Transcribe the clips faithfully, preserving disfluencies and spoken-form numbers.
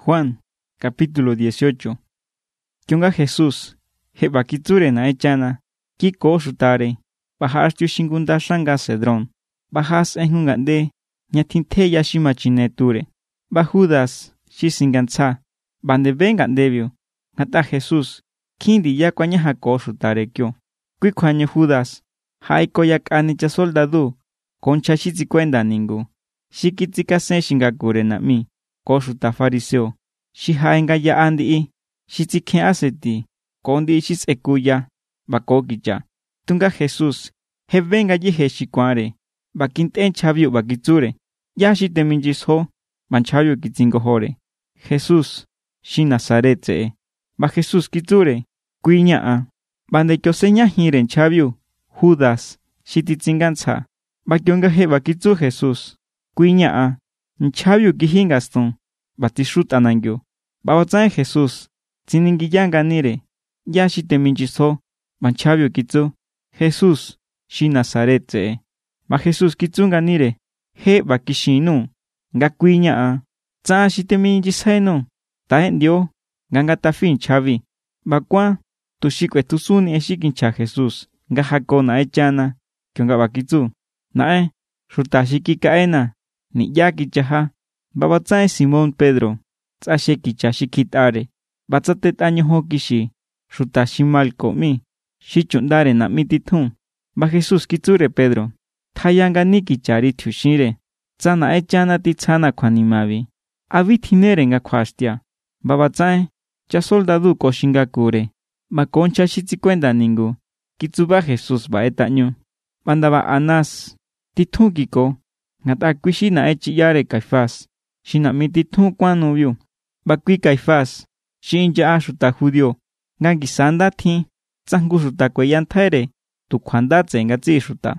Juan, capítulo dieciocho. Kionga Jesús, heba kitsure na echana, kiko shutare, bahas tu shingunda shanga Cedrón, bahas engungande, nyatinte yashima chineture, bajudas, shisinganza, bande vengan debio, ngata Jesús, kindi ya kwanya hako shutare kyo, kui kwanya Judas, haiko yak anicha soldadu, concha shizikwenda ningu, shikitzika sen shingakure na mi, koshuta fariseo, shihaenga ya andi i, shizike aseti, kondi shis ekuya, bakokicha, tunga Jesús, hevenga yihe shikware, bakinten chavio bakitsure, yashi teminjis ho, manchavio kitzingo hore, Jesús, shi Nazarete, ba Jesús kitsure, kuinya a, bande kyosenya hiren chavio, Judas, shititzinganza, bakionga he bakitsu Jesús, kuinya a, nchavio kihingaston, batishut anangyo, bawatzan Jesús, ziningiyanga nire, yashi teminjiso, manchavio kitsu, Jesús, shi Nazarete, ba Jesús kitsunga nire, he bakishinu, nga kuinya a, tsa shi teminjiseno, taen dio, ganga tafin chavi, bakwa, tushikwe tusuni eshikincha Jesús, nga hakona echana, kionga bakitsu, nae, shutashiki kaena, ni yaki chaha, babatsae Simón Pedro, tsasheki chashikitare, batsatet año hokishi, shutashimalko mi, shichundare na mititun, ba Jesús kitsure Pedro, tayanga niki chari tushire, tsana echana titsana kwanimavi, avitinere nga kwastia, babatsae, cha soldadu koshingakure, ba concha shitzikwenda ningu, kitsuba Jesús ba etaño, bandaba Anás, titungiko, ngata kwishi na echi yare Caifás, shina mititun kwanubyu, bakwi Caifás, shinja ashuta judio, ngangi sanda thi, tsangu shuta kweyantaire, tu kwandatse ngatsi shuta.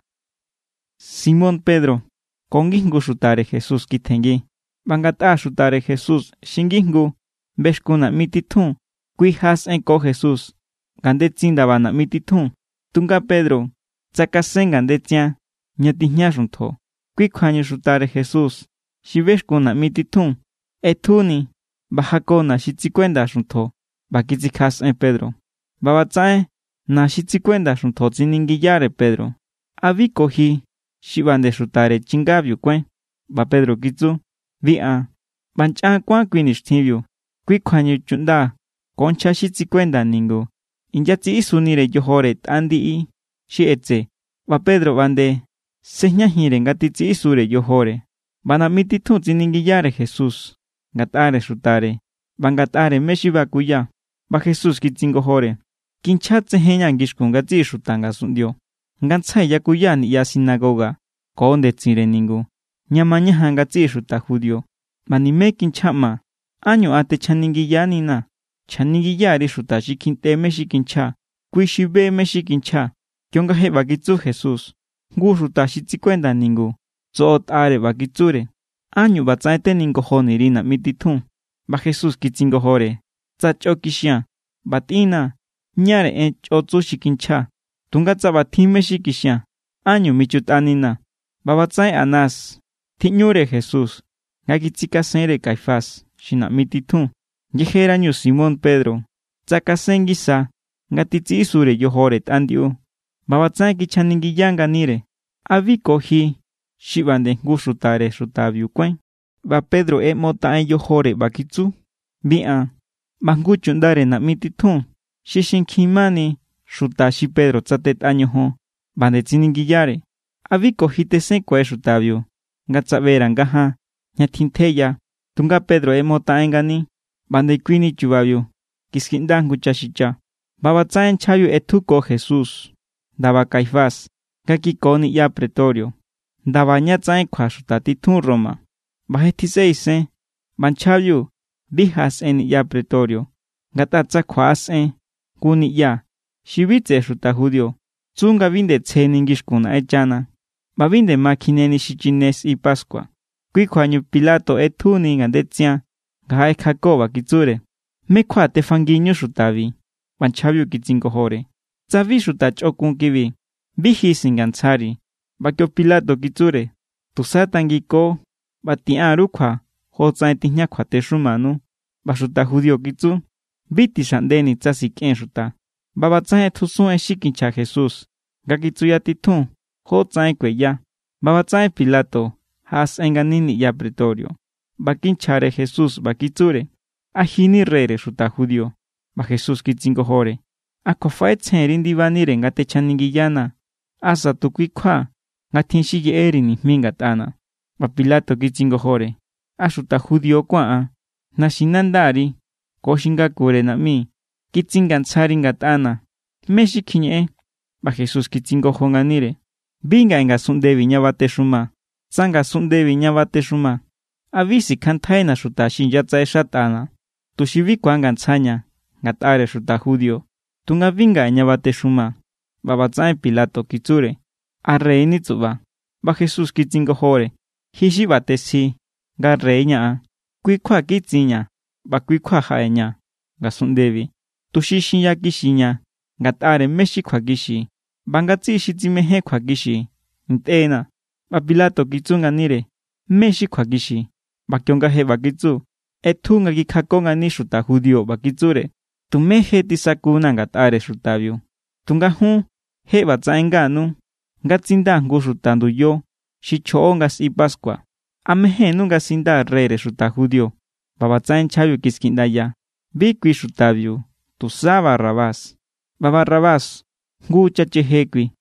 Simón Pedro, kongingu shutare Jesús kitengi, bangata shutare Jesús, shingingu, beshkuna mititun, kwi has enko Jesús, gandetzinda bana mititun, tunga Pedro, tsakasen gandetzia, nyatihnya shuntho, kwi kwanyu shutare Jesús, shibeshkuna mititun, etuni, bahakona shitzikwenda shuntho, bakitsikas en Pedro. Babatsae, na shitzikwenda shuntho ziningiyare Pedro. Aviko hi, shibande shutare chingabyu kwen, ba Pedro kitsu, via, bancha kwan kwinishtivyu, kwi kwanyu chunda, concha shitzikwenda ningu, inyatsi isunire yohore tandi i, shi etze, ba Pedro bande, sehnya hire ngatitsi isure yohore, bana mititun ziningiyare Jesús, ngatare shutare, bangatare meshiba kuya, ba Jesús kitzingohore, kinchatse henya ngishku ngatsi shutanga sundio, ngantsai yakuya ni ya sinagoga, konde tsire ningu, nyamanya hangatsi shuta judio, manime kinchama, año ate chaningiyani na, chaningiyari shuta shikinte meshikincha, kuishibe meshikincha, kionga he bakitsu Jesús, ngu shuta shitzikwenda ningu, zoot are bakitsure, año batsaete ningo honirina mititun, ba Jesús kitzingohore, tsachokishia, batina, nyare en chotsu shikincha, tungatsa batime shikishia, año michutanina, babatsae Anás, tiñure Jesús, ngakitzikasere Caifás, shina mititun, yejeraño Simón Pedro, tsakasengisa, ngatitsi isure yohore tandiu, babatsae kichaningiyanga nire, aviko hi, shibande ngushutare shutabiu kwen, ba Pedro e mota en yohore bakitsu, bia, banguchundare na mititun, shishinkimani, shutashi Pedro tsatet año ho, bande tsiningiyare, aviko hitesen kwe shutabiu, ngatsabera ngaha, nyatinteya, tunga Pedro e mota engani, bande kwini chubabiu, kiskindangu chashicha, babatsaen chayu etuko Jesús, daba Caifás, kakikoni ya pretorio, daba nyatsaen kwa shutatitun Roma, bahetiseise, banchayu, bijas en ya pretorio, gatatsa kwaas en, kuni ya, shibitse shuta judio, tsunga vinde tseningishkuna echana, babinde makineni shichines y Pascua, kwi kwanyu Pilato etuni ngandetsia, gae kakoba kitsure, me kwa tefanginyo shutavi, banchabyu kitzingohore, tsavi shutachokun kivi, bihi singanzari, bakyo Pilato kitsure, tusatangiko, batiaru kwa, hotsa etihnya kwa teshumanu, Bashuta judío kitsu, biti sandeni tsasiken shuta. Baba tsae thusun e shikincha Jesús. Gakitsuya titun, jo tsae kweya. Baba tsae Pilato, has enganini ya pretorio. Bakinchare Jesús bakitsure. Ajini rere shuta judío. Ba Jesús kitsingo jore. Akofae tsenrin divanire ngate chaningiyana. Asa tukwikwa. Ngatinshige eri ni mingatana. Ba Pilato kitsingo jore. Ashuta judío kwa. Nashinandari. Koshingakure na mi. Kitsingantsari ngatana. Meshi kinye. Ba Jesús kitsingo jonganire. Binga enga sundevi nyabate shuma. Sanga sundevi nyabate shuma. Avisi kantaina shuta shinyatsa eshatana. Tushivi kwangantsanya. Ngatare shuta judío. Tunga vinga nyabate shuma. Baba tsae Pilato kitsure. Arrei nitsuba. Ba Jesús kitsingo jore. Hishi bate si. Ga rei nya. Kwikwa kitsinya. Ba kwikwa haenya. Ga sundevi. Tushishin ya kishinya. Ngatare meshi kwa kishi. Bangatsi shitimehe kwa kishi. Ntena. Ba Pilato kitsunga nire. Meshi kwa kishi. Bakionga he bakitsu. Etunga kikakonga ni shuta judío bakitsure. Tumehe tisakuna ngatare shutavyu. Tunga hun. He batsaenganu. Ngatsinda ngu shutandu yo. Shicho ngas i Pascua. Amehe nunga sinda rere shuta judío. Babatsaen chavyu kiskindaya. Bikwi shutavyu. Tusaba Barrabás. Baba Barrabás. Ngu chachehekwi.